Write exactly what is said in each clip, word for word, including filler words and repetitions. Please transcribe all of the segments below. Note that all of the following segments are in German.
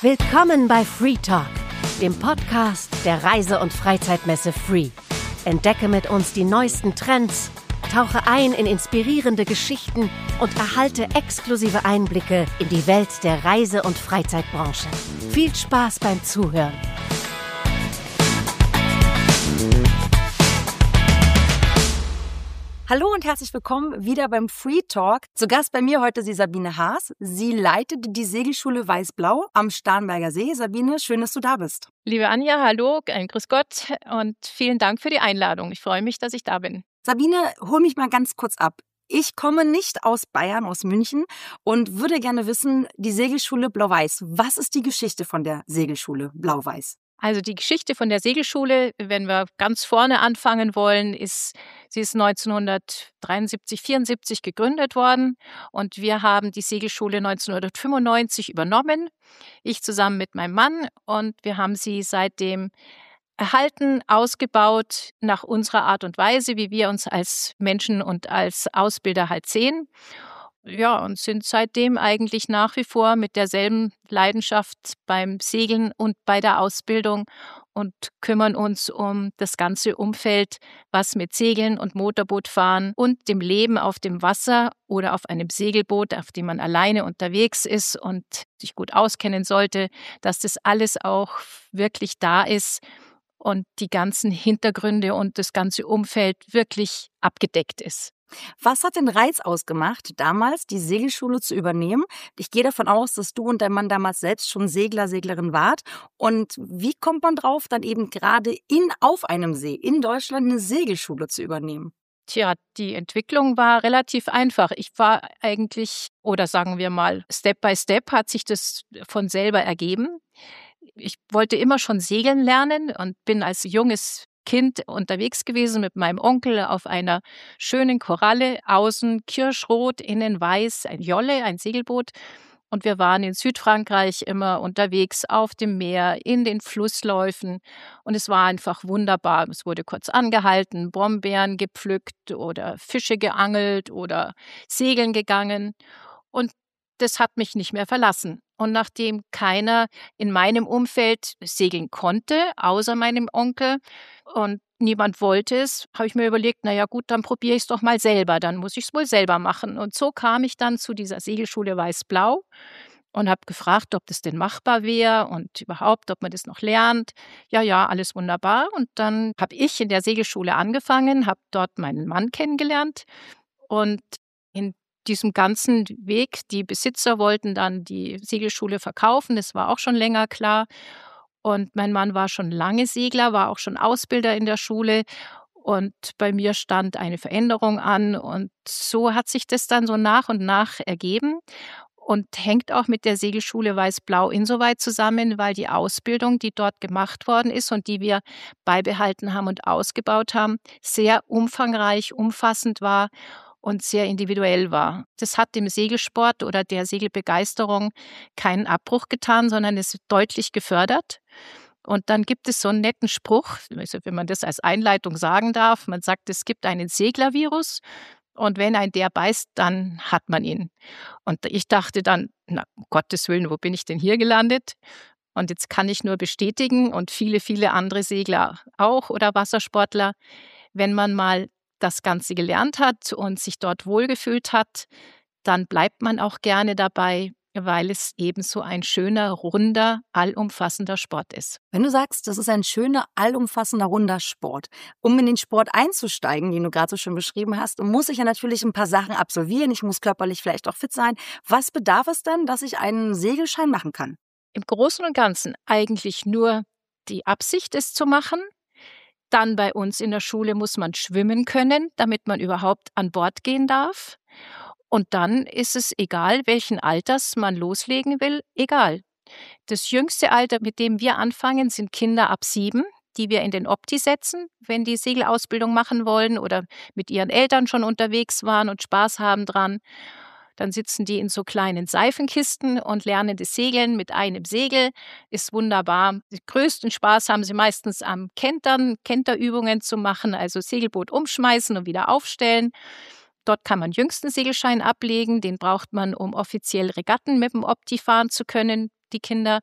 Willkommen bei Free Talk, dem Podcast der Reise- und Freizeitmesse Free. Entdecke mit uns die neuesten Trends, tauche ein in inspirierende Geschichten und erhalte exklusive Einblicke in die Welt der Reise- und Freizeitbranche. Viel Spaß beim Zuhören. Hallo und herzlich willkommen wieder beim Free Talk. Zu Gast bei mir heute ist die Sabine Haas. Sie leitet die Segelschule Weiß-Blau am Starnberger See. Sabine, schön, dass du da bist. Liebe Anja, hallo, ein Grüß Gott und vielen Dank für die Einladung. Ich freue mich, dass ich da bin. Sabine, hol mich mal ganz kurz ab. Ich komme nicht aus Bayern, aus München und würde gerne wissen, die Segelschule Blau-Weiß. Was ist die Geschichte von der Segelschule Blau-Weiß? Also die Geschichte von der Segelschule, wenn wir ganz vorne anfangen wollen, ist, sie ist neunzehnhundertdreiundsiebzig, vierundsiebzig gegründet worden und wir haben die Segelschule neunzehnhundertfünfundneunzig übernommen, ich zusammen mit meinem Mann, und wir haben sie seitdem erhalten, ausgebaut nach unserer Art und Weise, wie wir uns als Menschen und als Ausbilder halt sehen. Ja, und sind seitdem eigentlich nach wie vor mit derselben Leidenschaft beim Segeln und bei der Ausbildung und kümmern uns um das ganze Umfeld, was mit Segeln und Motorbootfahren und dem Leben auf dem Wasser oder auf einem Segelboot, auf dem man alleine unterwegs ist und sich gut auskennen sollte, dass das alles auch wirklich da ist und die ganzen Hintergründe und das ganze Umfeld wirklich abgedeckt ist. Was hat den Reiz ausgemacht, damals die Segelschule zu übernehmen? Ich gehe davon aus, dass du und dein Mann damals selbst schon Segler, Seglerin wart. Und wie kommt man drauf, dann eben gerade in auf einem See in Deutschland eine Segelschule zu übernehmen? Tja, die Entwicklung war relativ einfach. Ich war eigentlich, oder sagen wir mal, Step by Step hat sich das von selber ergeben. Ich wollte immer schon segeln lernen und bin als junges Kind unterwegs gewesen mit meinem Onkel auf einer schönen Koralle, außen kirschrot, innen weiß, ein Jolle, ein Segelboot. Und wir waren in Südfrankreich immer unterwegs auf dem Meer, in den Flussläufen. Und es war einfach wunderbar. Es wurde kurz angehalten, Brombeeren gepflückt oder Fische geangelt oder segeln gegangen. Und das hat mich nicht mehr verlassen. Und nachdem keiner in meinem Umfeld segeln konnte, außer meinem Onkel, und niemand wollte es, habe ich mir überlegt, naja gut, dann probiere ich es doch mal selber, dann muss ich es wohl selber machen. Und so kam ich dann zu dieser Segelschule Weiß-Blau und habe gefragt, ob das denn machbar wäre und überhaupt, ob man das noch lernt. Ja, ja, alles wunderbar. Und dann habe ich in der Segelschule angefangen, habe dort meinen Mann kennengelernt und in diesem ganzen Weg, die Besitzer wollten dann die Segelschule verkaufen, das war auch schon länger klar. Und mein Mann war schon lange Segler, war auch schon Ausbilder in der Schule. Und bei mir stand eine Veränderung an. Und so hat sich das dann so nach und nach ergeben und hängt auch mit der Segelschule Weiß-Blau insoweit zusammen, weil die Ausbildung, die dort gemacht worden ist und die wir beibehalten haben und ausgebaut haben, sehr umfangreich, umfassend war und sehr individuell war. Das hat dem Segelsport oder der Segelbegeisterung keinen Abbruch getan, sondern es deutlich gefördert. Und dann gibt es so einen netten Spruch, also wenn man das als Einleitung sagen darf. Man sagt, es gibt einen Seglervirus und wenn ein der beißt, dann hat man ihn. Und ich dachte dann, na, um Gottes Willen, wo bin ich denn hier gelandet? Und jetzt kann ich nur bestätigen und viele, viele andere Segler auch oder Wassersportler, wenn man mal das Ganze gelernt hat und sich dort wohlgefühlt hat, dann bleibt man auch gerne dabei, weil es eben so ein schöner, runder, allumfassender Sport ist. Wenn du sagst, das ist ein schöner, allumfassender, runder Sport, um in den Sport einzusteigen, den du gerade so schön beschrieben hast, muss ich ja natürlich ein paar Sachen absolvieren. Ich muss körperlich vielleicht auch fit sein. Was bedarf es denn, dass ich einen Segelschein machen kann? Im Großen und Ganzen eigentlich nur die Absicht, es zu machen. Dann bei uns in der Schule muss man schwimmen können, damit man überhaupt an Bord gehen darf. Und dann ist es egal, welchen Alters man loslegen will, egal. Das jüngste Alter, mit dem wir anfangen, sind Kinder ab sieben, die wir in den Opti setzen, wenn die Segelausbildung machen wollen oder mit ihren Eltern schon unterwegs waren und Spaß haben dran. Dann sitzen die in so kleinen Seifenkisten und lernen das Segeln mit einem Segel. Ist wunderbar. Den größten Spaß haben sie meistens am Kentern, Kenterübungen zu machen, also Segelboot umschmeißen und wieder aufstellen. Dort kann man jüngsten Segelschein ablegen. Den braucht man, um offiziell Regatten mit dem Opti fahren zu können. die Kinder.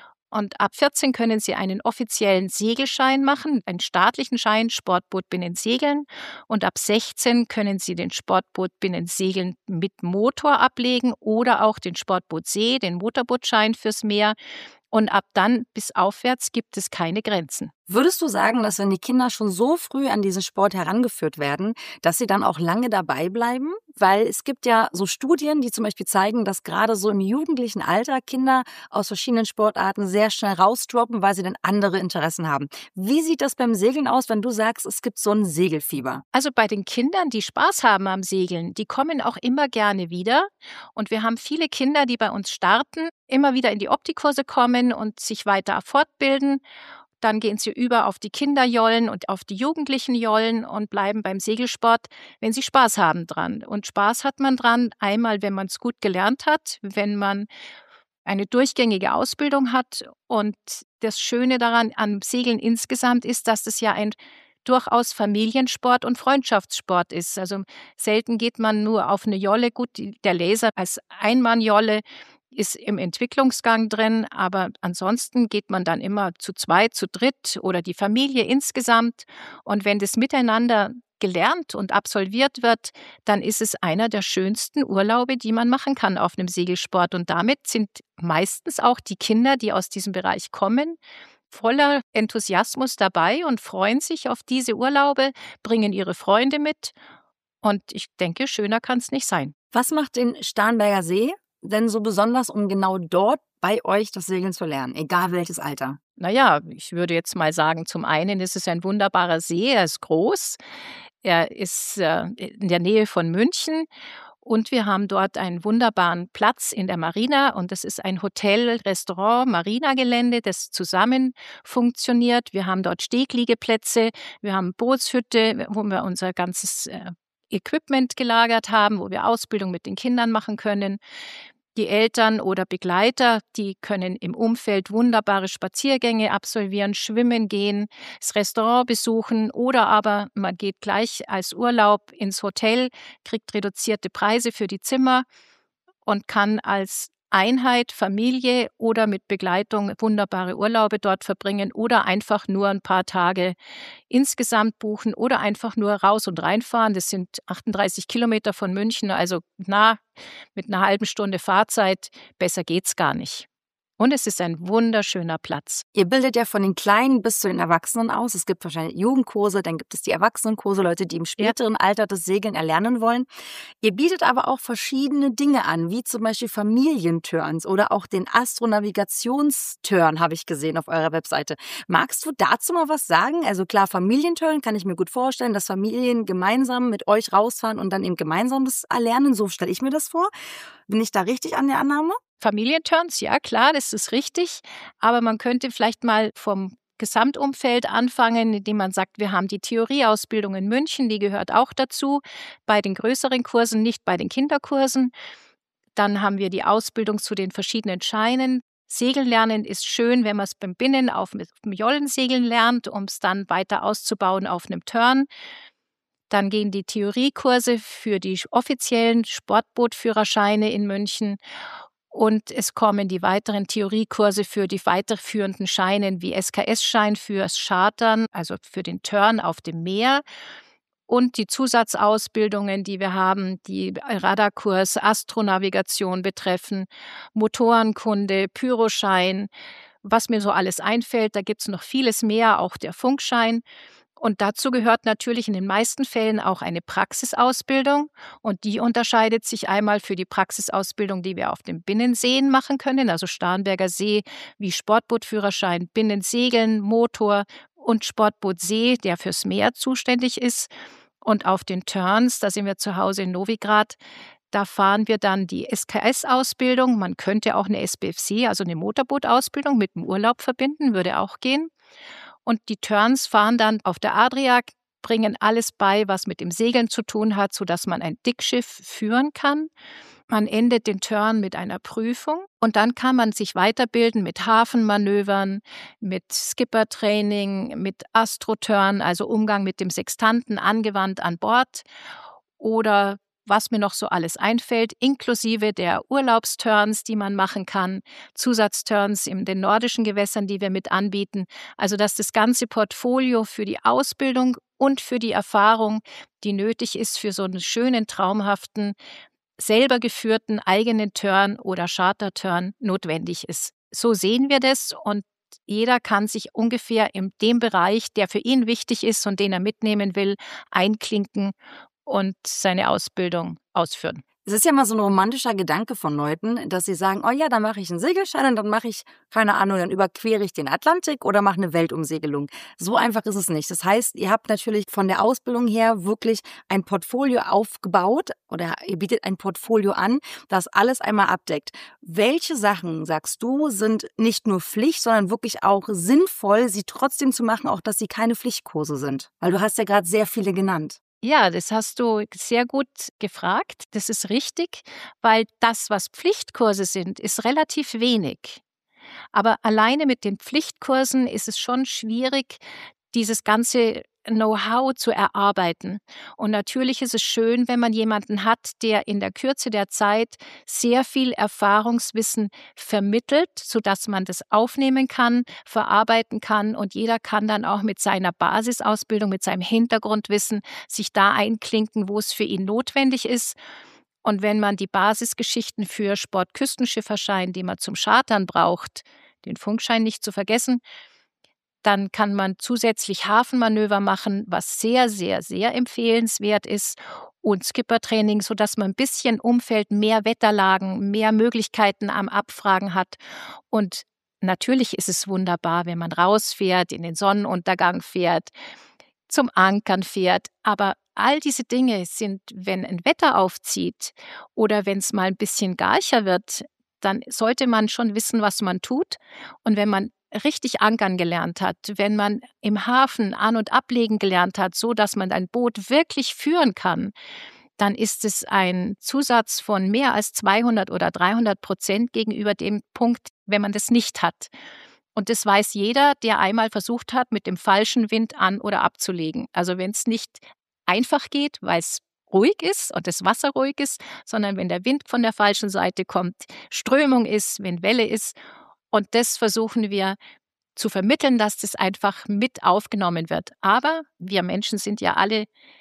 Und ab vierzehn können sie einen offiziellen Segelschein machen, einen staatlichen Schein, Sportboot Binnensegeln. Und ab sechzehn können sie den Sportboot Binnensegeln mit Motor ablegen oder auch den Sportboot See, den Motorbootschein fürs Meer. Und ab dann bis aufwärts gibt es keine Grenzen. Würdest du sagen, dass wenn die Kinder schon so früh an diesen Sport herangeführt werden, dass sie dann auch lange dabei bleiben? Weil es gibt ja so Studien, die zum Beispiel zeigen, dass gerade so im jugendlichen Alter Kinder aus verschiedenen Sportarten sehr schnell rausdroppen, weil sie dann andere Interessen haben. Wie sieht das beim Segeln aus, wenn du sagst, es gibt so ein Segelfieber? Also bei den Kindern, die Spaß haben am Segeln, die kommen auch immer gerne wieder. Und wir haben viele Kinder, die bei uns starten, immer wieder in die Optikkurse kommen und sich weiter fortbilden. Dann gehen sie über auf die Kinderjollen und auf die jugendlichen Jollen und bleiben beim Segelsport, wenn sie Spaß haben dran. Und Spaß hat man dran, einmal, wenn man es gut gelernt hat, wenn man eine durchgängige Ausbildung hat. Und das Schöne daran am Segeln insgesamt ist, dass es ja ein durchaus Familiensport und Freundschaftssport ist. Also selten geht man nur auf eine Jolle. Gut, der Laser als Einmannjolle ist im Entwicklungsgang drin, aber ansonsten geht man dann immer zu zweit, zu dritt oder die Familie insgesamt. Und wenn das miteinander gelernt und absolviert wird, dann ist es einer der schönsten Urlaube, die man machen kann auf einem Segelsport. Und damit sind meistens auch die Kinder, die aus diesem Bereich kommen, voller Enthusiasmus dabei und freuen sich auf diese Urlaube, bringen ihre Freunde mit. Und ich denke, schöner kann es nicht sein. Was macht den Starnberger See denn so besonders, um genau dort bei euch das Segeln zu lernen, egal welches Alter? Naja, ich würde jetzt mal sagen, zum einen ist es ein wunderbarer See, er ist groß, er ist äh, in der Nähe von München und wir haben dort einen wunderbaren Platz in der Marina und das ist ein Hotel, Restaurant, Marina-Gelände, das zusammen funktioniert. Wir haben dort Stegliegeplätze, wir haben Bootshütte, wo wir unser ganzes äh, Equipment gelagert haben, wo wir Ausbildung mit den Kindern machen können. Die Eltern oder Begleiter, die können im Umfeld wunderbare Spaziergänge absolvieren, schwimmen gehen, das Restaurant besuchen oder aber man geht gleich als Urlaub ins Hotel, kriegt reduzierte Preise für die Zimmer und kann als Einheit, Familie oder mit Begleitung wunderbare Urlaube dort verbringen oder einfach nur ein paar Tage insgesamt buchen oder einfach nur raus und reinfahren. Das sind achtunddreißig Kilometer von München, also nah mit einer halben Stunde Fahrzeit. Besser geht's gar nicht. Und es ist ein wunderschöner Platz. Ihr bildet ja von den Kleinen bis zu den Erwachsenen aus. Es gibt wahrscheinlich Jugendkurse, dann gibt es die Erwachsenenkurse, Leute, die im späteren ja. Alter das Segeln erlernen wollen. Ihr bietet aber auch verschiedene Dinge an, wie zum Beispiel Familienturns oder auch den Astronavigationsturn, habe ich gesehen auf eurer Webseite. Magst du dazu mal was sagen? Also klar, Familienturn kann ich mir gut vorstellen, dass Familien gemeinsam mit euch rausfahren und dann eben gemeinsam das erlernen. So stelle ich mir das vor. Bin ich da richtig an der Annahme? Familienturns, ja klar, das ist richtig, aber man könnte vielleicht mal vom Gesamtumfeld anfangen, indem man sagt, wir haben die Theorieausbildung in München, die gehört auch dazu, bei den größeren Kursen, nicht bei den Kinderkursen. Dann haben wir die Ausbildung zu den verschiedenen Scheinen. Segeln lernen ist schön, wenn man es beim Binnen auf dem Jollensegeln lernt, um es dann weiter auszubauen auf einem Turn. Dann gehen die Theoriekurse für die offiziellen Sportbootführerscheine in München. Und es kommen die weiteren Theoriekurse für die weiterführenden Scheine wie S K S-Schein fürs Chartern, also für den Turn auf dem Meer. Und die Zusatzausbildungen, die wir haben, die Radarkurs, Astronavigation betreffen, Motorenkunde, Pyroschein, was mir so alles einfällt. Da gibt es noch vieles mehr, auch der Funkschein. Und dazu gehört natürlich in den meisten Fällen auch eine Praxisausbildung. Und die unterscheidet sich einmal für die Praxisausbildung, die wir auf den Binnenseen machen können, also Starnberger See wie Sportbootführerschein, Binnensegeln, Motor und Sportboot See, der fürs Meer zuständig ist. Und auf den Turns, da sind wir zu Hause in Novigrad, da fahren wir dann die S K S-Ausbildung. Man könnte auch eine S B F C, also eine Motorbootausbildung mit dem Urlaub verbinden, würde auch gehen. Und die Turns fahren dann auf der Adria, bringen alles bei, was mit dem Segeln zu tun hat, sodass man ein Dickschiff führen kann. Man endet den Turn mit einer Prüfung und dann kann man sich weiterbilden mit Hafenmanövern, mit Skippertraining, mit Astroturn, also Umgang mit dem Sextanten angewandt an Bord oder was mir noch so alles einfällt, inklusive der Urlaubsturns, die man machen kann, Zusatzturns in den nordischen Gewässern, die wir mit anbieten. Also dass das ganze Portfolio für die Ausbildung und für die Erfahrung, die nötig ist für so einen schönen, traumhaften, selber geführten eigenen Turn oder Charterturn notwendig ist. So sehen wir das und jeder kann sich ungefähr in dem Bereich, der für ihn wichtig ist und den er mitnehmen will, einklinken und seine Ausbildung ausführen. Es ist ja mal so ein romantischer Gedanke von Leuten, dass sie sagen, oh ja, dann mache ich einen Segelschein und dann mache ich, keine Ahnung, dann überquere ich den Atlantik oder mache eine Weltumsegelung. So einfach ist es nicht. Das heißt, ihr habt natürlich von der Ausbildung her wirklich ein Portfolio aufgebaut oder ihr bietet ein Portfolio an, das alles einmal abdeckt. Welche Sachen, sagst du, sind nicht nur Pflicht, sondern wirklich auch sinnvoll, sie trotzdem zu machen, auch dass sie keine Pflichtkurse sind? Weil du hast ja gerade sehr viele genannt. Ja, das hast du sehr gut gefragt. Das ist richtig, weil das, was Pflichtkurse sind, ist relativ wenig. Aber alleine mit den Pflichtkursen ist es schon schwierig, dieses ganze Know-how zu erarbeiten. Und natürlich ist es schön, wenn man jemanden hat, der in der Kürze der Zeit sehr viel Erfahrungswissen vermittelt, sodass man das aufnehmen kann, verarbeiten kann und jeder kann dann auch mit seiner Basisausbildung, mit seinem Hintergrundwissen sich da einklinken, wo es für ihn notwendig ist. Und wenn man die Basisgeschichten für Sportküstenschifferschein, die man zum Chartern braucht, den Funkschein nicht zu vergessen, dann kann man zusätzlich Hafenmanöver machen, was sehr, sehr, sehr empfehlenswert ist und Skippertraining, sodass man ein bisschen Umfeld, mehr Wetterlagen, mehr Möglichkeiten am Abfragen hat. Und natürlich ist es wunderbar, wenn man rausfährt, in den Sonnenuntergang fährt, zum Ankern fährt. Aber all diese Dinge sind, wenn ein Wetter aufzieht oder wenn es mal ein bisschen garcher wird, dann sollte man schon wissen, was man tut. Und wenn man richtig ankern gelernt hat, wenn man im Hafen an- und ablegen gelernt hat, so dass man ein Boot wirklich führen kann, dann ist es ein Zusatz von mehr als zweihundert oder dreihundert Prozent gegenüber dem Punkt, wenn man das nicht hat. Und das weiß jeder, der einmal versucht hat, mit dem falschen Wind an- oder abzulegen. Also wenn es nicht einfach geht, weil es ruhig ist und das Wasser ruhig ist, sondern wenn der Wind von der falschen Seite kommt, Strömung ist, wenn Welle ist. Und das versuchen wir zu vermitteln, dass das einfach mit aufgenommen wird. Aber wir Menschen sind ja alle,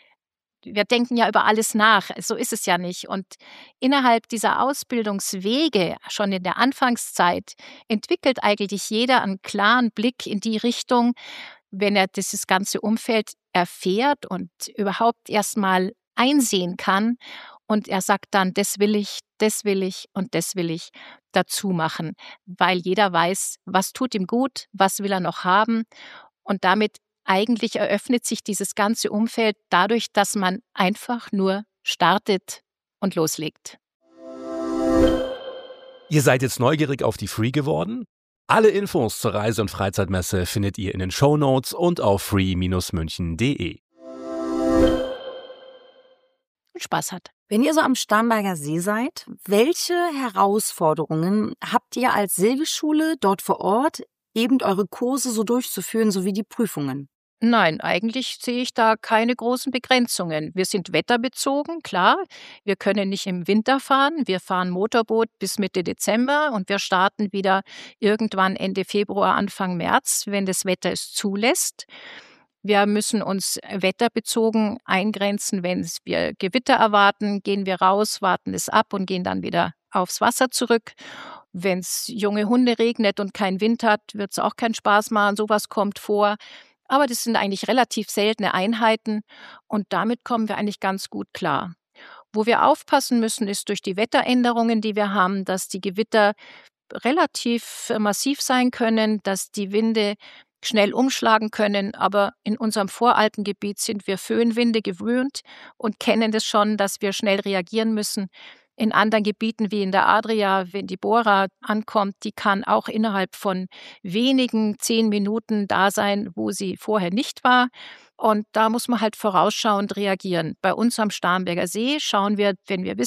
wir denken ja über alles nach. So ist es ja nicht. Und innerhalb dieser Ausbildungswege, schon in der Anfangszeit, entwickelt eigentlich jeder einen klaren Blick in die Richtung, wenn er dieses ganze Umfeld erfährt und überhaupt erstmal einsehen kann. Und er sagt dann, das will ich, das will ich und das will ich dazu machen, weil jeder weiß, was tut ihm gut, was will er noch haben. Und damit eigentlich eröffnet sich dieses ganze Umfeld dadurch, dass man einfach nur startet und loslegt. Ihr seid jetzt neugierig auf die Free geworden? Alle Infos zur Reise- und Freizeitmesse findet ihr in den Shownotes und auf free Bindestrich münchen punkt de. Spaß hat. Wenn ihr so am Starnberger See seid, welche Herausforderungen habt ihr als Segelschule dort vor Ort, eben eure Kurse so durchzuführen, sowie die Prüfungen? Nein, eigentlich sehe ich da keine großen Begrenzungen. Wir sind wetterbezogen, klar. Wir können nicht im Winter fahren. Wir fahren Motorboot bis Mitte Dezember und wir starten wieder irgendwann Ende Februar, Anfang März, wenn das Wetter es zulässt. Wir müssen uns wetterbezogen eingrenzen. Wenn wir Gewitter erwarten, gehen wir raus, warten es ab und gehen dann wieder aufs Wasser zurück. Wenn es junge Hunde regnet und kein Wind hat, wird es auch keinen Spaß machen. Sowas kommt vor. Aber das sind eigentlich relativ seltene Einheiten und damit kommen wir eigentlich ganz gut klar. Wo wir aufpassen müssen, ist durch die Wetteränderungen, die wir haben, dass die Gewitter relativ massiv sein können, dass die Winde schnell umschlagen können, aber in unserem Voralpengebiet sind wir Föhnwinde gewöhnt und kennen das schon, dass wir schnell reagieren müssen. In anderen Gebieten wie in der Adria, wenn die Bora ankommt, die kann auch innerhalb von wenigen zehn Minuten da sein, wo sie vorher nicht war. Und da muss man halt vorausschauend reagieren. Bei uns am Starnberger See schauen wir, wenn wir wissen,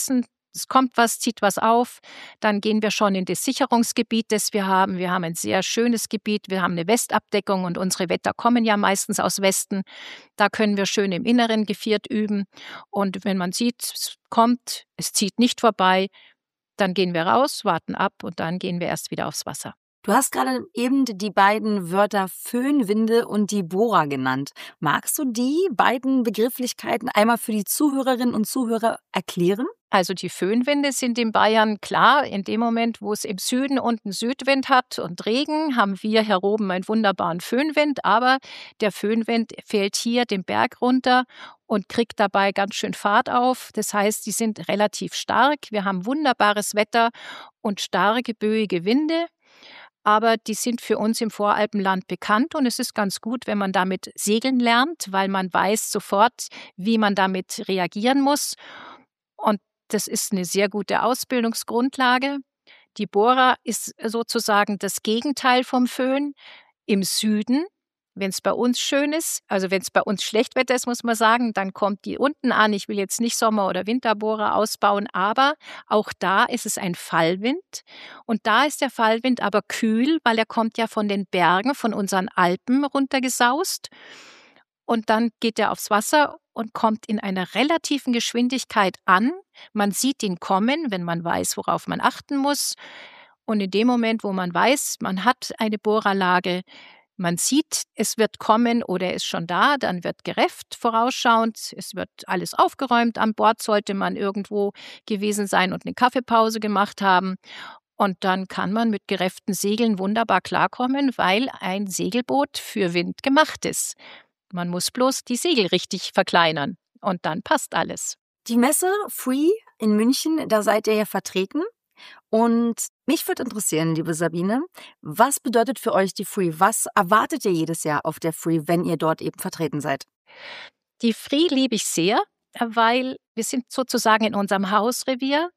es kommt was, zieht was auf, dann gehen wir schon in das Sicherungsgebiet, das wir haben. Wir haben ein sehr schönes Gebiet, wir haben eine Westabdeckung und unsere Wetter kommen ja meistens aus Westen. Da können wir schön im Inneren geviert üben. Und wenn man sieht, es kommt, es zieht nicht vorbei, dann gehen wir raus, warten ab und dann gehen wir erst wieder aufs Wasser. Du hast gerade eben die beiden Wörter Föhnwinde und die Bora genannt. Magst du die beiden Begrifflichkeiten einmal für die Zuhörerinnen und Zuhörer erklären? Also die Föhnwinde sind in Bayern klar. In dem Moment, wo es im Süden unten Südwind hat und Regen, haben wir hier oben einen wunderbaren Föhnwind. Aber der Föhnwind fällt hier den Berg runter und kriegt dabei ganz schön Fahrt auf. Das heißt, die sind relativ stark. Wir haben wunderbares Wetter und starke, böige Winde. Aber die sind für uns im Voralpenland bekannt und es ist ganz gut, wenn man damit segeln lernt, weil man weiß sofort, wie man damit reagieren muss. Und das ist eine sehr gute Ausbildungsgrundlage. Die Bora ist sozusagen das Gegenteil vom Föhn im Süden. Wenn es bei uns schön ist, also wenn es bei uns Schlechtwetter ist, muss man sagen, dann kommt die unten an. Ich will jetzt nicht Sommer- oder Winterbohrer ausbauen, aber auch da ist es ein Fallwind. Und da ist der Fallwind aber kühl, weil er kommt ja von den Bergen, von unseren Alpen runtergesaust. Und dann geht er aufs Wasser und kommt in einer relativen Geschwindigkeit an. Man sieht ihn kommen, wenn man weiß, worauf man achten muss. Und in dem Moment, wo man weiß, man hat eine Bohrerlage, man sieht, es wird kommen oder er ist schon da, dann wird gerefft vorausschauend, es wird alles aufgeräumt. An Bord sollte man irgendwo gewesen sein und eine Kaffeepause gemacht haben. Und dann kann man mit gerefften Segeln wunderbar klarkommen, weil ein Segelboot für Wind gemacht ist. Man muss bloß die Segel richtig verkleinern und dann passt alles. Die Messe Free in München, da seid ihr ja vertreten. Und mich würde interessieren, liebe Sabine, was bedeutet für euch die Free? Was erwartet ihr jedes Jahr auf der Free, wenn ihr dort eben vertreten seid? Die Free liebe ich sehr, weil wir sind sozusagen in unserem Hausrevier.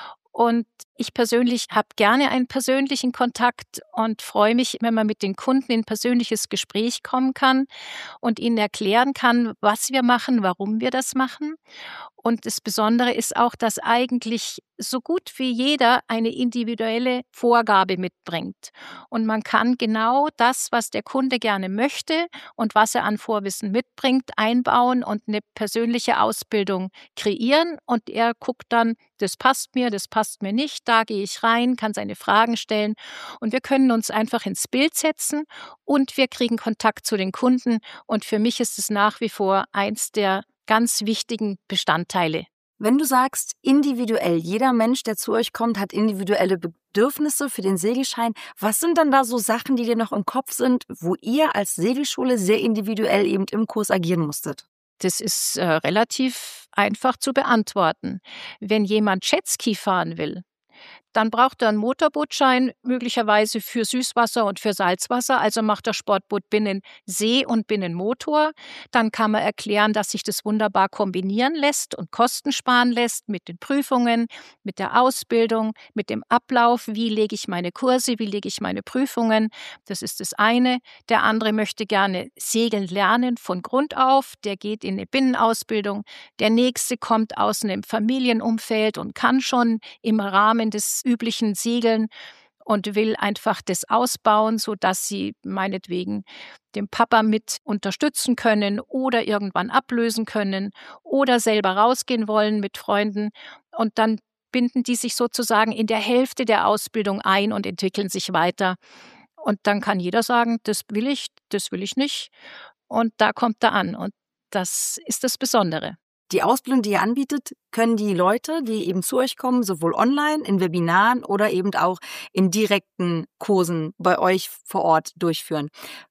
Und ich persönlich habe gerne einen persönlichen Kontakt und freue mich, wenn man mit den Kunden in persönliches Gespräch kommen kann und ihnen erklären kann, was wir machen, warum wir das machen. Und das Besondere ist auch, dass eigentlich so gut wie jeder eine individuelle Vorgabe mitbringt. Und man kann genau das, was der Kunde gerne möchte und was er an Vorwissen mitbringt, einbauen und eine persönliche Ausbildung kreieren. Und er guckt dann, das passt mir, das passt mir nicht, da gehe ich rein, kann seine Fragen stellen. Und wir können uns einfach ins Bild setzen und wir kriegen Kontakt zu den Kunden. Und für mich ist es nach wie vor eins der ganz wichtigen Bestandteile. Wenn du sagst, individuell, jeder Mensch, der zu euch kommt, hat individuelle Bedürfnisse für den Segelschein. Was sind dann da so Sachen, die dir noch im Kopf sind, wo ihr als Segelschule sehr individuell eben im Kurs agieren musstet? Das ist äh, relativ einfach zu beantworten. Wenn jemand Jetski fahren will, dann braucht er einen Motorbootschein, möglicherweise für Süßwasser und für Salzwasser. Also macht das Sportboot Binnensee und Binnenmotor. Dann kann man erklären, dass sich das wunderbar kombinieren lässt und Kosten sparen lässt mit den Prüfungen, mit der Ausbildung, mit dem Ablauf. Wie lege ich meine Kurse, wie lege ich meine Prüfungen? Das ist das eine. Der andere möchte gerne segeln lernen von Grund auf. Der geht in eine Binnenausbildung. Der nächste kommt aus einem Familienumfeld und kann schon im Rahmen des üblichen Segeln und will einfach das ausbauen, sodass sie meinetwegen den Papa mit unterstützen können oder irgendwann ablösen können oder selber rausgehen wollen mit Freunden. Und dann binden die sich sozusagen in der Hälfte der Ausbildung ein und entwickeln sich weiter. Und dann kann jeder sagen, das will ich, das will ich nicht. Und da kommt er an. Und das ist das Besondere. Die Ausbildung, die ihr anbietet, können die Leute, die eben zu euch kommen, sowohl online, in Webinaren oder eben auch in direkten Kursen bei euch vor Ort durchführen.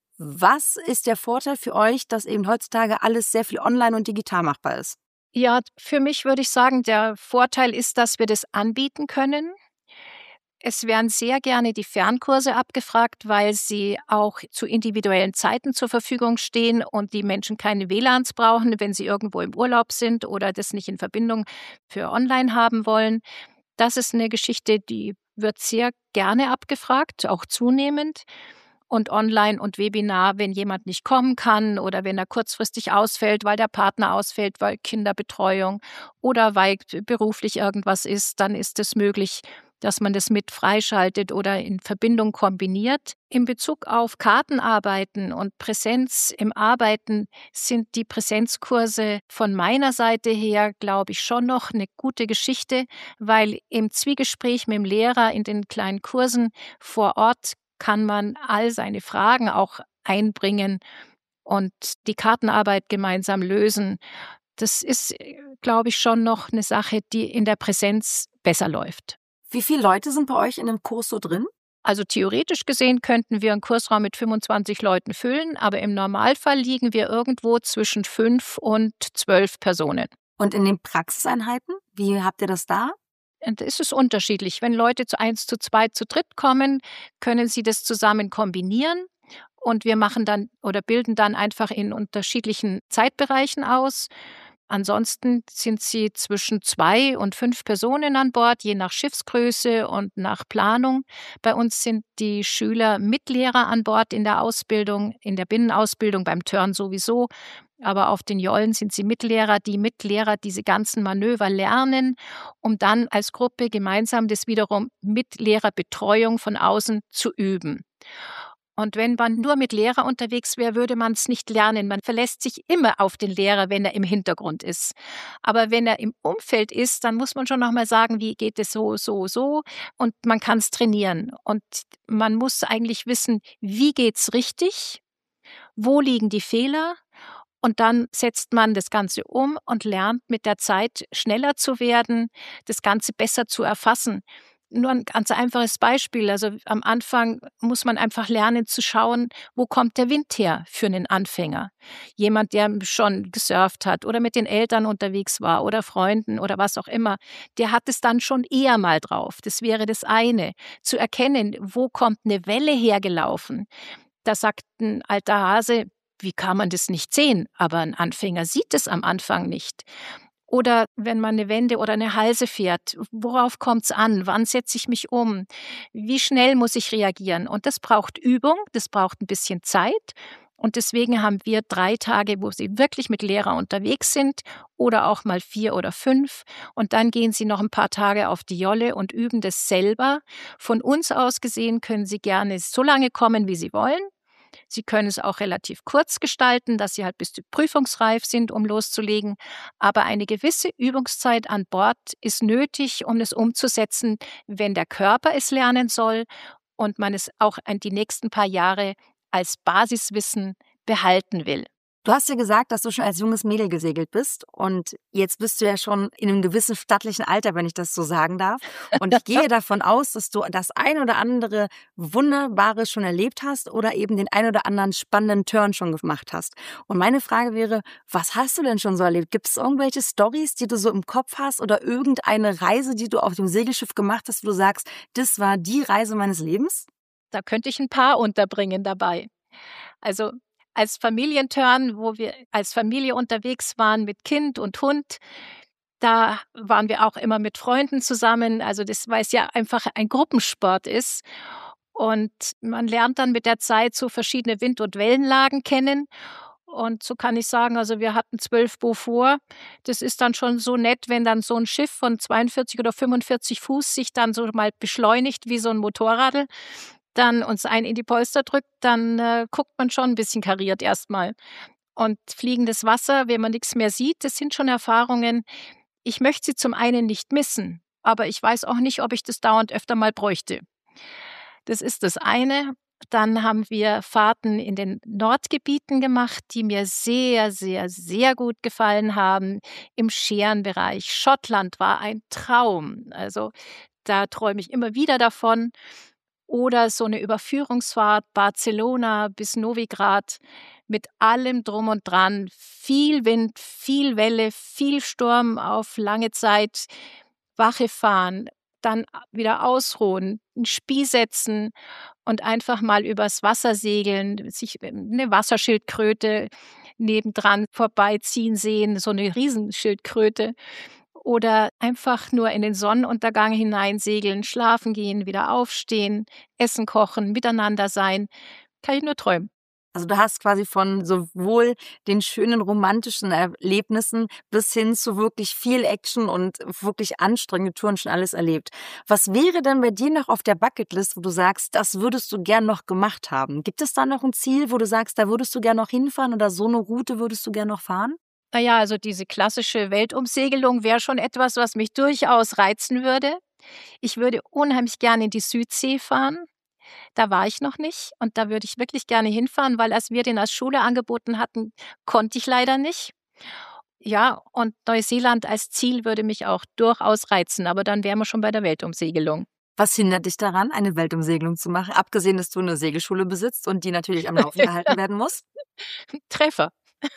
Was ist der Vorteil für euch, dass eben heutzutage alles sehr viel online und digital machbar ist? Ja, für mich würde ich sagen, der Vorteil ist, dass wir das anbieten können. Es werden sehr gerne die Fernkurse abgefragt, weil sie auch zu individuellen Zeiten zur Verfügung stehen und die Menschen keine W L A Ns brauchen, wenn sie irgendwo im Urlaub sind oder das nicht in Verbindung für online haben wollen. Das ist eine Geschichte, die wird sehr gerne abgefragt, auch zunehmend. und online und Webinar, wenn jemand nicht kommen kann oder wenn er kurzfristig ausfällt, weil der Partner ausfällt, weil Kinderbetreuung oder weil beruflich irgendwas ist, dann ist es möglich, dass man das mit freischaltet oder in Verbindung kombiniert. In Bezug auf Kartenarbeiten und Präsenz im Arbeiten sind die Präsenzkurse von meiner Seite her, glaube ich, schon noch eine gute Geschichte, weil im Zwiegespräch mit dem Lehrer in den kleinen Kursen vor Ort kann man all seine Fragen auch einbringen und die Kartenarbeit gemeinsam lösen. Das ist, glaube ich, schon noch eine Sache, die in der Präsenz besser läuft. Wie viele Leute sind bei euch in dem Kurs so drin? Also theoretisch gesehen könnten wir einen Kursraum mit fünfundzwanzig Leuten füllen, aber im Normalfall liegen wir irgendwo zwischen fünf und zwölf Personen. Und in den Praxiseinheiten, wie habt ihr das da? Und es ist unterschiedlich. Wenn Leute zu eins, zu zwei, zu dritt kommen, können sie das zusammen kombinieren. Und wir machen dann oder bilden dann einfach in unterschiedlichen Zeitbereichen aus. Ansonsten sind sie zwischen zwei und fünf Personen an Bord, je nach Schiffsgröße und nach Planung. Bei uns sind die Schüler mit Lehrer an Bord in der Ausbildung, in der Binnenausbildung, beim Turn sowieso. Aber auf den Jollen sind sie Mitlehrer, die Mitlehrer diese ganzen Manöver lernen, um dann als Gruppe gemeinsam das wiederum mit Lehrerbetreuung von außen zu üben. Und wenn man nur mit Lehrer unterwegs wäre, würde man es nicht lernen. Man verlässt sich immer auf den Lehrer, wenn er im Hintergrund ist. Aber wenn er im Umfeld ist, dann muss man schon nochmal sagen, wie geht es so, so, so. Und man kann es trainieren. Und man muss eigentlich wissen, wie geht es richtig, wo liegen die Fehler. Und dann setzt man das Ganze um und lernt mit der Zeit schneller zu werden, das Ganze besser zu erfassen. Nur ein ganz einfaches Beispiel. Also am Anfang muss man einfach lernen zu schauen, wo kommt der Wind her für einen Anfänger. Jemand, der schon gesurft hat oder mit den Eltern unterwegs war oder Freunden oder was auch immer, der hat es dann schon eher mal drauf. Das wäre das eine. Zu erkennen, wo kommt eine Welle hergelaufen. Da sagt ein alter Hase, wie kann man das nicht sehen? Aber ein Anfänger sieht es am Anfang nicht. Oder wenn man eine Wende oder eine Halse fährt, worauf kommt es an? Wann setze ich mich um? Wie schnell muss ich reagieren? Und das braucht Übung, das braucht ein bisschen Zeit. Und deswegen haben wir drei Tage, wo sie wirklich mit Lehrer unterwegs sind oder auch mal vier oder fünf. Und dann gehen sie noch ein paar Tage auf die Jolle und üben das selber. Von uns aus gesehen können sie gerne so lange kommen, wie sie wollen. Sie können es auch relativ kurz gestalten, dass sie halt bis prüfungsreif sind, um loszulegen. Aber eine gewisse Übungszeit an Bord ist nötig, um es umzusetzen, wenn der Körper es lernen soll und man es auch die nächsten paar Jahre als Basiswissen behalten will. Du hast ja gesagt, dass du schon als junges Mädel gesegelt bist und jetzt bist du ja schon in einem gewissen stattlichen Alter, wenn ich das so sagen darf. Und ich gehe davon aus, dass du das ein oder andere Wunderbares schon erlebt hast oder eben den ein oder anderen spannenden Turn schon gemacht hast. Und meine Frage wäre, was hast du denn schon so erlebt? Gibt es irgendwelche Storys, die du so im Kopf hast oder irgendeine Reise, die du auf dem Segelschiff gemacht hast, wo du sagst, das war die Reise meines Lebens? Da könnte ich ein paar unterbringen dabei. Also als Familienturn, wo wir als Familie unterwegs waren mit Kind und Hund, da waren wir auch immer mit Freunden zusammen. Also das, weil es ja einfach ein Gruppensport ist. Und man lernt dann mit der Zeit so verschiedene Wind- und Wellenlagen kennen. Und so kann ich sagen, also wir hatten zwölf Beaufort. Das ist dann schon so nett, wenn dann so ein Schiff von zweiundvierzig oder fünfundvierzig Fuß sich dann so mal beschleunigt wie so ein Motorradl, dann uns einen in die Polster drückt, dann äh, guckt man schon ein bisschen kariert erstmal. Und fliegendes Wasser, wenn man nichts mehr sieht, das sind schon Erfahrungen. Ich möchte sie zum einen nicht missen, aber ich weiß auch nicht, ob ich das dauernd öfter mal bräuchte. Das ist das eine. Dann haben wir Fahrten in den Nordgebieten gemacht, die mir sehr, sehr, sehr gut gefallen haben. Im Scherenbereich. Schottland war ein Traum. Also da träume ich immer wieder davon. Oder so eine Überführungsfahrt Barcelona bis Novigrad mit allem drum und dran. Viel Wind, viel Welle, viel Sturm auf lange Zeit. Wache fahren, dann wieder ausruhen, einen Spie setzen und einfach mal übers Wasser segeln, sich eine Wasserschildkröte nebendran vorbeiziehen sehen, so eine Riesenschildkröte. Oder einfach nur in den Sonnenuntergang hineinsegeln, schlafen gehen, wieder aufstehen, Essen kochen, miteinander sein. kann ich nur träumen. Also du hast quasi von sowohl den schönen romantischen Erlebnissen bis hin zu wirklich viel Action und wirklich anstrengende Touren schon alles erlebt. Was wäre denn bei dir noch auf der Bucketlist, wo du sagst, das würdest du gern noch gemacht haben? Gibt es da noch ein Ziel, wo du sagst, da würdest du gern noch hinfahren oder so eine Route würdest du gern noch fahren? Naja, also diese klassische Weltumsegelung wäre schon etwas, was mich durchaus reizen würde. Ich würde unheimlich gerne in die Südsee fahren. Da war ich noch nicht und da würde ich wirklich gerne hinfahren, weil als wir den als Schule angeboten hatten, konnte ich leider nicht. Ja, und Neuseeland als Ziel würde mich auch durchaus reizen, aber dann wären wir schon bei der Weltumsegelung. Was hindert dich daran, eine Weltumsegelung zu machen, abgesehen, dass du eine Segelschule besitzt und die natürlich am Laufen gehalten werden muss? Treffer.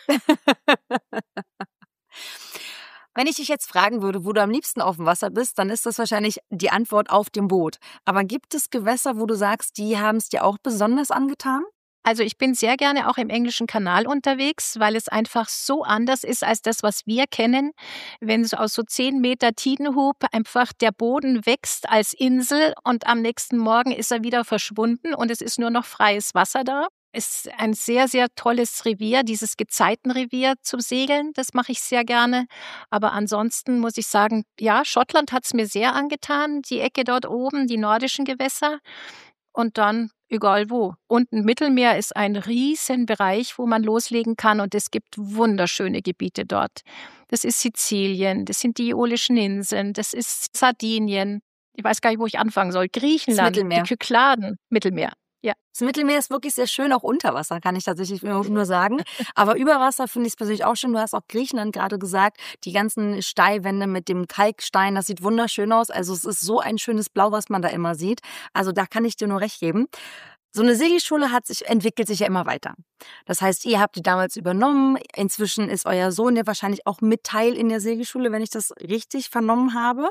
Wenn ich dich jetzt fragen würde, wo du am liebsten auf dem Wasser bist, dann ist das wahrscheinlich die Antwort auf dem Boot. Aber gibt es Gewässer, wo du sagst, die haben es dir auch besonders angetan? Also ich bin sehr gerne auch im englischen Kanal unterwegs, weil es einfach so anders ist als das, was wir kennen. Wenn so aus so zehn Meter Tidenhub einfach der Boden wächst als Insel und am nächsten Morgen ist er wieder verschwunden und es ist nur noch freies Wasser da. Es ist ein sehr, sehr tolles Revier, dieses Gezeitenrevier zum Segeln. Das mache ich sehr gerne. Aber ansonsten muss ich sagen, ja, Schottland hat es mir sehr angetan. Die Ecke dort oben, die nordischen Gewässer. Und dann egal wo. Unten Mittelmeer ist ein riesen Bereich, wo man loslegen kann. Und es gibt wunderschöne Gebiete dort. Das ist Sizilien, das sind die Äolischen Inseln, das ist Sardinien. Ich weiß gar nicht, wo ich anfangen soll. Griechenland, das Mittelmeer. Die Kykladen, Mittelmeer. Ja. Das Mittelmeer ist wirklich sehr schön, auch unter Wasser, kann ich tatsächlich nur sagen. Aber über Wasser finde ich es persönlich auch schön. Du hast auch Griechenland gerade gesagt, die ganzen Steilwände mit dem Kalkstein, das sieht wunderschön aus. Also es ist so ein schönes Blau, was man da immer sieht. Also da kann ich dir nur recht geben. So eine Segelschule hat sich, entwickelt sich ja immer weiter. Das heißt, ihr habt die damals übernommen. Inzwischen ist euer Sohn ja wahrscheinlich auch mit Teil in der Segelschule, wenn ich das richtig vernommen habe.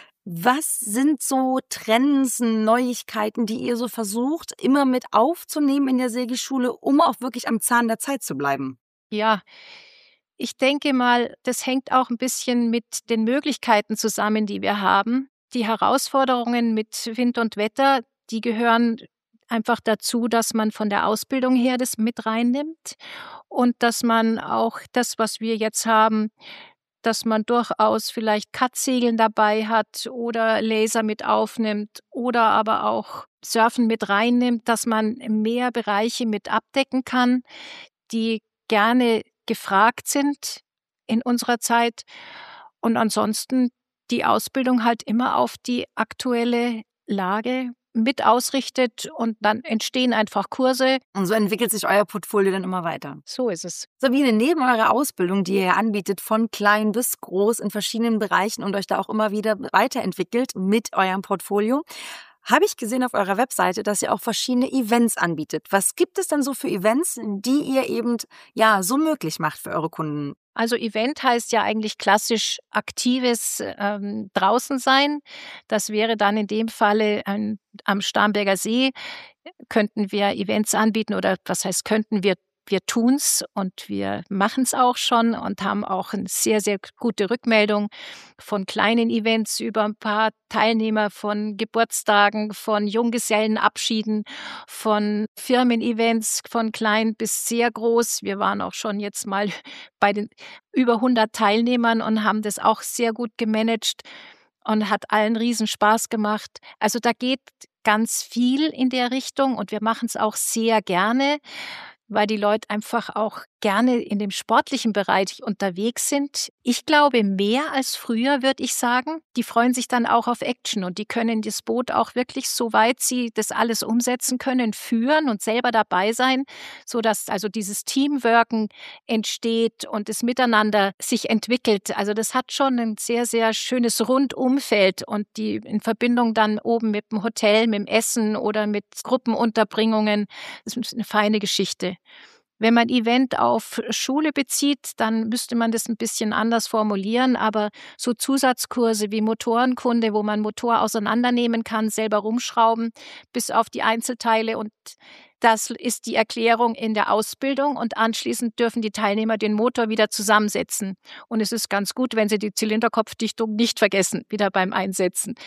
Was sind so Trends, Neuigkeiten, die ihr so versucht, immer mit aufzunehmen in der Segelschule, um auch wirklich am Zahn der Zeit zu bleiben? Ja, ich denke mal, das hängt auch ein bisschen mit den Möglichkeiten zusammen, die wir haben. Die Herausforderungen mit Wind und Wetter, die gehören einfach dazu, dass man von der Ausbildung her das mit reinnimmt und dass man auch das, was wir jetzt haben, dass man durchaus vielleicht Cut-Segeln dabei hat oder Laser mit aufnimmt oder aber auch Surfen mit reinnimmt, dass man mehr Bereiche mit abdecken kann, die gerne gefragt sind in unserer Zeit. Und ansonsten die Ausbildung halt immer auf die aktuelle Lage mit ausrichtet und dann entstehen einfach Kurse. Und so entwickelt sich euer Portfolio dann immer weiter. So ist es. Sabine, neben eurer Ausbildung, die ihr anbietet, von klein bis groß in verschiedenen Bereichen und euch da auch immer wieder weiterentwickelt mit eurem Portfolio, habe ich gesehen auf eurer Webseite, dass ihr auch verschiedene Events anbietet. Was gibt es denn so für Events, die ihr eben ja so möglich macht für eure Kunden? Also Event heißt ja eigentlich klassisch aktives ähm, draußen sein. Das wäre dann in dem Falle ein, am Starnberger See könnten wir Events anbieten oder was heißt könnten wir Wir tun's und wir machen's auch schon und haben auch eine sehr, sehr gute Rückmeldung von kleinen Events über ein paar Teilnehmer, von Geburtstagen, von Junggesellenabschieden, von Firmen-Events, von klein bis sehr groß. Wir waren auch schon jetzt mal bei den über hundert Teilnehmern und haben das auch sehr gut gemanagt und hat allen riesen Spaß gemacht. Also da geht ganz viel in der Richtung und wir machen's auch sehr gerne, weil die Leute einfach auch gerne in dem sportlichen Bereich unterwegs sind. Ich glaube, mehr als früher, würde ich sagen. Die freuen sich dann auch auf Action und die können das Boot auch wirklich, soweit sie das alles umsetzen können, führen und selber dabei sein, sodass also dieses Teamworken entsteht und das Miteinander sich entwickelt. Also das hat schon ein sehr, sehr schönes Rundumfeld und die in Verbindung dann oben mit dem Hotel, mit dem Essen oder mit Gruppenunterbringungen, das ist eine feine Geschichte. Wenn man Event auf Schule bezieht, dann müsste man das ein bisschen anders formulieren, aber so Zusatzkurse wie Motorenkunde, wo man Motor auseinandernehmen kann, selber rumschrauben, bis auf die Einzelteile und das ist die Erklärung in der Ausbildung und anschließend dürfen die Teilnehmer den Motor wieder zusammensetzen. Und es ist ganz gut, wenn sie die Zylinderkopfdichtung nicht vergessen, wieder beim Einsetzen.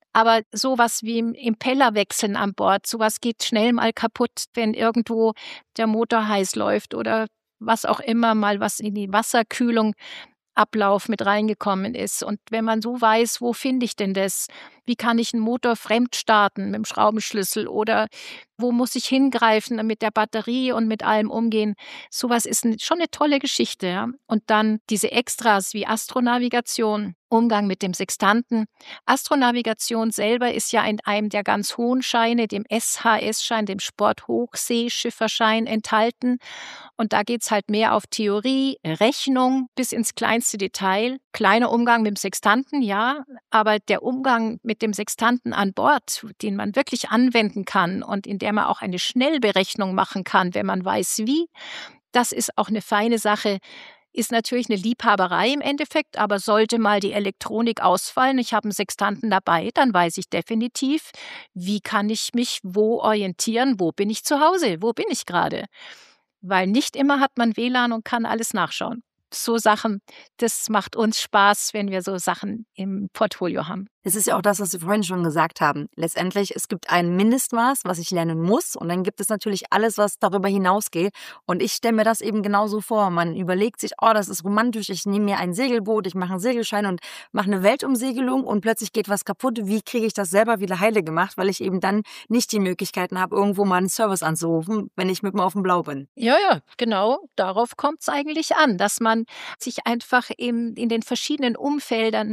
Aber sowas wie im Impeller wechseln an Bord, sowas geht schnell mal kaputt, wenn irgendwo der Motor heiß läuft oder was auch immer mal was in die Wasserkühlung Ablauf mit reingekommen ist. Und wenn man so weiß, wo finde ich denn das? Wie kann ich einen Motor fremd starten mit dem Schraubenschlüssel oder wo muss ich hingreifen mit der Batterie und mit allem umgehen? Sowas ist schon eine tolle Geschichte. Ja? Und dann diese Extras wie Astronavigation, Umgang mit dem Sextanten. Astronavigation selber ist ja in einem der ganz hohen Scheine, dem S H S-Schein, dem Sporthochseeschifferschein enthalten. Und da geht es halt mehr auf Theorie, Rechnung bis ins kleinste Detail. Kleiner Umgang mit dem Sextanten, ja, aber der Umgang mit dem Sextanten an Bord, den man wirklich anwenden kann und in der man auch eine Schnellberechnung machen kann, wenn man weiß wie, das ist auch eine feine Sache. Ist natürlich eine Liebhaberei im Endeffekt, aber sollte mal die Elektronik ausfallen, ich habe einen Sextanten dabei, dann weiß ich definitiv, wie kann ich mich wo orientieren, wo bin ich zu Hause, wo bin ich gerade. Weil nicht immer hat man W L A N und kann alles nachschauen. So Sachen, das macht uns Spaß, wenn wir so Sachen im Portfolio haben. Es ist ja auch das, was wir vorhin schon gesagt haben. Letztendlich, es gibt ein Mindestmaß, was ich lernen muss. Und dann gibt es natürlich alles, was darüber hinausgeht. Und ich stelle mir das eben genauso vor. Man überlegt sich, oh, das ist romantisch. Ich nehme mir ein Segelboot, ich mache einen Segelschein und mache eine Weltumsegelung. Und plötzlich geht was kaputt. Wie kriege ich das selber wieder heile gemacht? Weil ich eben dann nicht die Möglichkeiten habe, irgendwo mal einen Service anzurufen, wenn ich mit mir auf dem Blau bin. Ja, ja, genau. Darauf kommt es eigentlich an, dass man sich einfach in, in den verschiedenen Umfeldern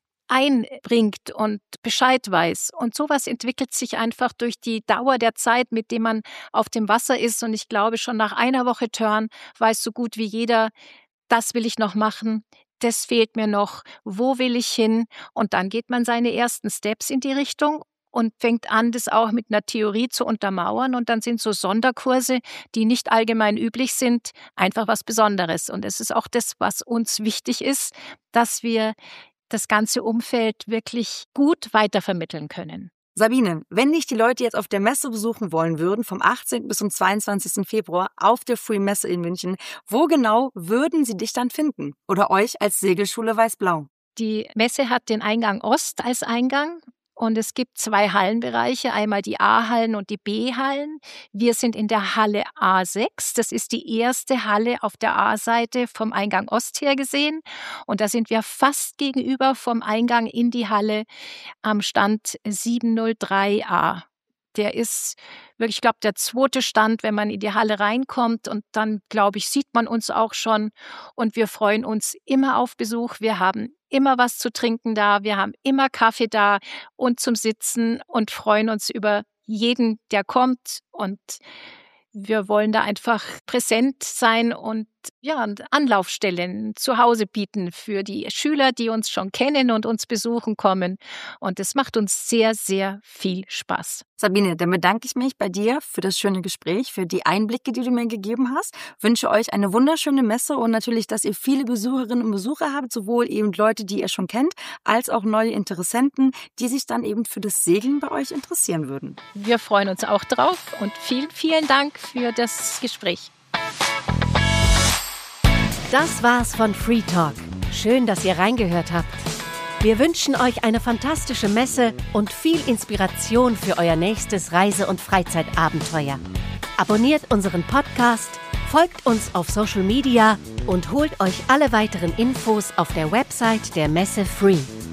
einbringt und Bescheid weiß. Und sowas entwickelt sich einfach durch die Dauer der Zeit, mit dem man auf dem Wasser ist. Und ich glaube, schon nach einer Woche Turn weiß so gut wie jeder, das will ich noch machen, das fehlt mir noch, wo will ich hin? Und dann geht man seine ersten Steps in die Richtung und fängt an, das auch mit einer Theorie zu untermauern. Und dann sind so Sonderkurse, die nicht allgemein üblich sind, einfach was Besonderes. Und es ist auch das, was uns wichtig ist, dass wir das ganze Umfeld wirklich gut weitervermitteln können. Sabine, wenn dich die Leute jetzt auf der Messe besuchen wollen würden, vom achtzehnten bis zum zweiundzwanzigsten Februar auf der Free Messe in München, wo genau würden sie dich dann finden? Oder euch als Segelschule Weiß-Blau? Die Messe hat den Eingang Ost als Eingang. Und es gibt zwei Hallenbereiche, einmal die A-Hallen und die B-Hallen. Wir sind in der Halle A sechs. Das ist die erste Halle auf der A-Seite vom Eingang Ost her gesehen. Und da sind wir fast gegenüber vom Eingang in die Halle am Stand siebenhundertdrei A. Der ist wirklich, ich glaube, der zweite Stand, wenn man in die Halle reinkommt. Und dann, glaube ich, sieht man uns auch schon. Und wir freuen uns immer auf Besuch. Wir haben immer was zu trinken da. Wir haben immer Kaffee da und zum Sitzen und freuen uns über jeden, der kommt. Und wir wollen da einfach präsent sein und ja, Anlaufstellen zu Hause bieten für die Schüler, die uns schon kennen und uns besuchen kommen. Und es macht uns sehr, sehr viel Spaß. Sabine, dann bedanke ich mich bei dir für das schöne Gespräch, für die Einblicke, die du mir gegeben hast. Wünsche euch eine wunderschöne Messe und natürlich, dass ihr viele Besucherinnen und Besucher habt, sowohl eben Leute, die ihr schon kennt, als auch neue Interessenten, die sich dann eben für das Segeln bei euch interessieren würden. Wir freuen uns auch drauf und vielen, vielen Dank für das Gespräch. Das war's von Free Talk. Schön, dass ihr reingehört habt. Wir wünschen euch eine fantastische Messe und viel Inspiration für euer nächstes Reise- und Freizeitabenteuer. Abonniert unseren Podcast, folgt uns auf Social Media und holt euch alle weiteren Infos auf der Website der Messe Free.